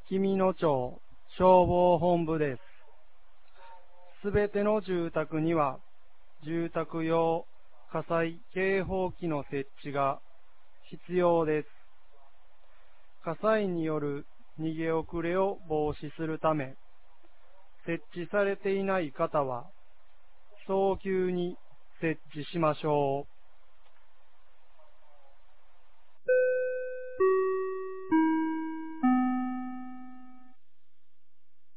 紀美野町消防本部です。すべての住宅には、住宅用火災警報器の設置が必要です。火災による逃げ遅れを防止するため、設置されていない方は、早急に設置しましょう。